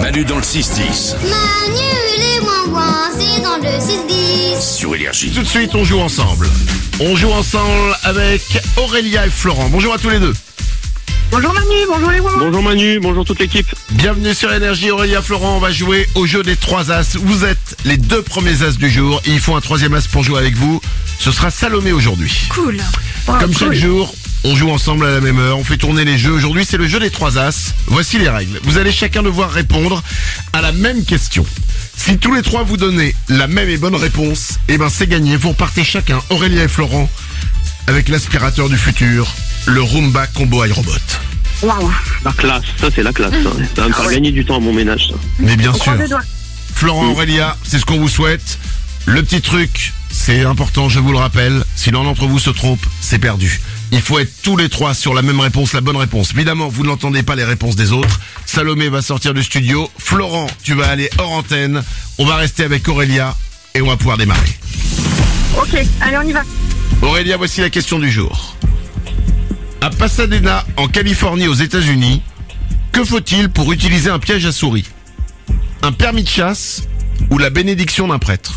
Manu dans le 6-10. Manu les ouin-ouin, c'est dans le 6-10. Sur Énergie. Tout de suite, on joue ensemble. On joue ensemble avec Aurélia et Florent. Bonjour à tous les deux. Bonjour Manu, bonjour les ouin-ouin. Bonjour Manu, bonjour toute l'équipe. Bienvenue sur Énergie. Aurélia, Florent, on va jouer au jeu des 3 as. Vous êtes les 2 premiers as du jour. Et il faut un 3e as pour jouer avec vous. Ce sera Salomé aujourd'hui. Cool. Comme chaque jour, on joue ensemble à la même heure. On fait tourner les jeux. Aujourd'hui, c'est le jeu des 3 as. Voici les règles. Vous allez chacun devoir répondre à la même question. Si tous les 3 vous donnez la même et bonne réponse, eh ben c'est gagné. Vous repartez chacun, Aurélia et Florent, avec l'aspirateur du futur, le Roomba Combo iRobot. Waouh. La classe, ça c'est la classe. Ça va me faire gagner du temps à mon ménage. Ça. Mais bien sûr. Croise les doigts. Florent, Aurélia, c'est ce qu'on vous souhaite. Le petit truc, c'est important, je vous le rappelle. Si l'un d'entre vous se trompe, c'est perdu. Il faut être tous les 3 sur la même réponse, la bonne réponse. Évidemment, vous n'entendez pas les réponses des autres. Salomé va sortir du studio. Florent, tu vas aller hors antenne. On va rester avec Aurélia et on va pouvoir démarrer. Ok, allez on y va. Aurélia, voici la question du jour. À Pasadena, en Californie, aux États-Unis, que faut-il pour utiliser un piège à souris? Un permis de chasse ou la bénédiction d'un prêtre?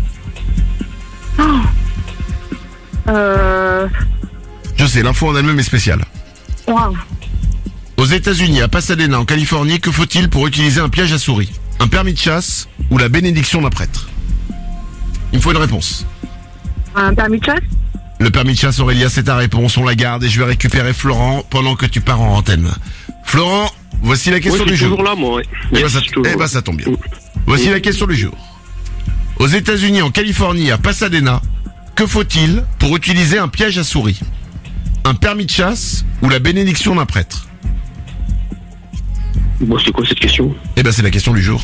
Je sais, l'info en elle-même est spéciale. Waouh. Aux États-Unis, à Pasadena, en Californie, que faut-il pour utiliser un piège à souris? Un permis de chasse ou la bénédiction d'un prêtre? Il me faut une réponse. Un permis de chasse? Le permis de chasse, Aurélia, c'est ta réponse. On la garde et je vais récupérer Florent pendant que tu pars en antenne. Florent, voici la question Ouais, du je suis jour. toujours là, moi. Ouais. Eh Yes, ben, je suis toujours là. ça tombe bien. Voici la question du jour. Aux États-Unis, en Californie, à Pasadena, que faut-il pour utiliser un piège à souris? Un permis de chasse ou la bénédiction d'un prêtre? Bon, c'est quoi cette question? Eh ben, c'est la question du jour.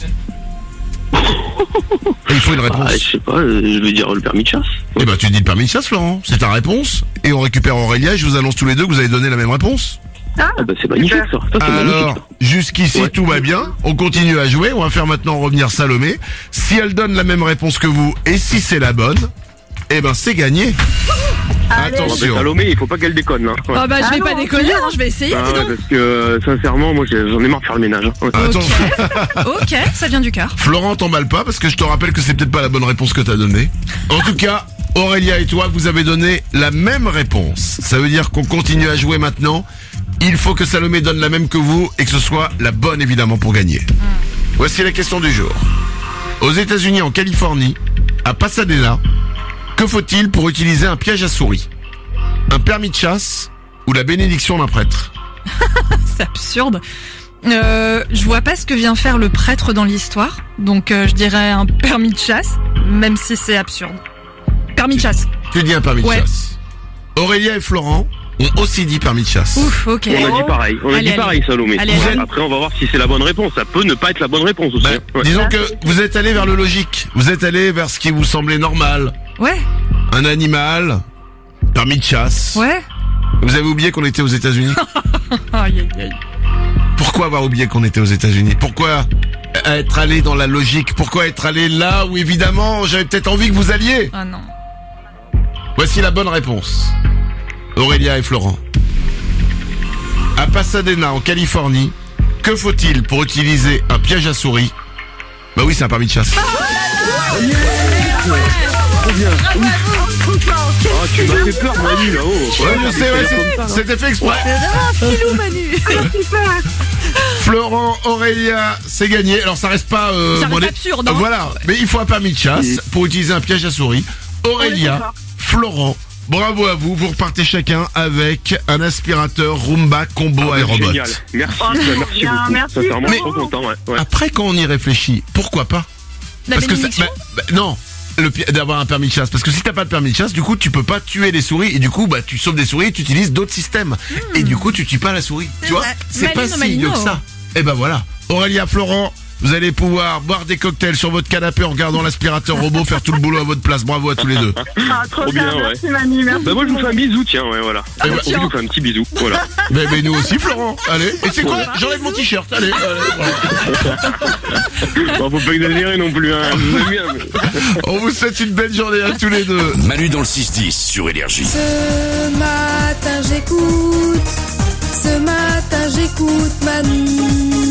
Et il faut une réponse. Je sais pas, je vais dire le permis de chasse. Eh ben, tu dis le permis de chasse, Florent. C'est ta réponse. Et on récupère Aurélia et je vous annonce tous les deux que vous avez donné la même réponse. Ah, Ah bah c'est magnifique ça. Ça c'est magnifique. Alors, Ça. jusqu'ici, Ouais. tout va bien. On continue à jouer. On va faire maintenant revenir Salomé. Si elle donne la même réponse que vous et si c'est la bonne, eh ben, c'est gagné. allez. Ah, bah, Attention. Salomé, il faut pas qu'elle déconne là. Ouais. Oh bah je vais Ah pas non, déconner, c'est hein, je vais essayer, Ah dis ouais, donc. parce que sincèrement, moi j'en ai marre de faire le ménage. Hein. Ouais. Attends, Ok, ça vient du cœur. Florent, t'emballe pas parce que je te rappelle que c'est peut-être pas la bonne réponse que t'as donnée. En tout cas, Aurélia et toi, vous avez donné la même réponse. Ça veut dire qu'on continue à jouer maintenant. Il faut que Salomé donne la même que vous et que ce soit la bonne évidemment pour gagner. Voici la question du jour. Aux États-Unis, en Californie, à Pasadena, que faut-il pour utiliser un piège à souris? Un permis de chasse ou la bénédiction d'un prêtre? C'est absurde. Je vois pas ce que vient faire le prêtre dans l'histoire, donc je dirais un permis de chasse, même si c'est absurde. Permis de chasse. Tu dis un permis de Ouais. chasse. Aurélia et Florent ont aussi dit permis de chasse. Ouf, ok. On a dit pareil, Allez, allez. Salomé. Allez, Ouais. allez. Après on va voir si c'est la bonne réponse. Ça peut ne pas être la bonne réponse aussi. Bah, hein. Ouais. disons que vous êtes allé vers le logique. Vous êtes allé vers ce qui vous semblait normal. Ouais, Un animal, permis de chasse. ouais. Vous avez oublié qu'on était aux États-Unis? Aïe, aïe, aïe. Pourquoi avoir oublié qu'on était aux États-Unis? Pourquoi être allé dans la logique? Pourquoi être allé là où évidemment j'avais peut-être envie que vous alliez? Ah non. Voici la bonne réponse. Aurélia et Florent. À Pasadena, en Californie, que faut-il pour utiliser un piège à souris? Bah oui, c'est un permis de chasse. Ah, tu m'as fait peur, Manu là-haut. Ouais, je sais, ouais, c'était fait exprès. Filou Manu. Florent, Aurélia, c'est gagné. Alors ça reste pas Ça reste monnaie- absurde, hein. Voilà, mais il faut un permis de chasse pour utiliser un piège à souris. Aurélia, Florent, bravo à vous. Vous repartez chacun avec un aspirateur Roomba Combo Ah, iRobot. génial. Merci, merci bien, beaucoup. merci. Sincèrement, je Mais- suis trop content. Ouais. Après, quand on y réfléchit, pourquoi pas? La Parce que ça- bénédiction. non. D'avoir un permis de chasse, parce que si t'as pas de permis de chasse, du coup tu peux pas tuer les souris et du coup bah tu sauves des souris et tu utilises d'autres systèmes et du coup tu tues pas la souris, tu vois, vrai. c'est pas Malino, si idiot que malino. ça. Et ben voilà, Aurélia, Florent, vous allez pouvoir boire des cocktails sur votre canapé en regardant l'aspirateur robot faire tout le boulot à votre place. Bravo à tous les deux. Ah, trop Trop bien, bien, merci Manu, merci. Bah moi je vous fais un bisou, tiens, ouais, voilà. bah, Je vous fais un petit bisou, voilà. Mais nous aussi, Florent. Allez, et c'est quoi? J'enlève mon t-shirt. Allez, voilà. Bon, faut pas exagérer non plus, hein. Je vous aime bien, mais- On vous souhaite une belle journée à tous les deux. Manu dans le 6-10 sur Énergie. Ce matin j'écoute Manu.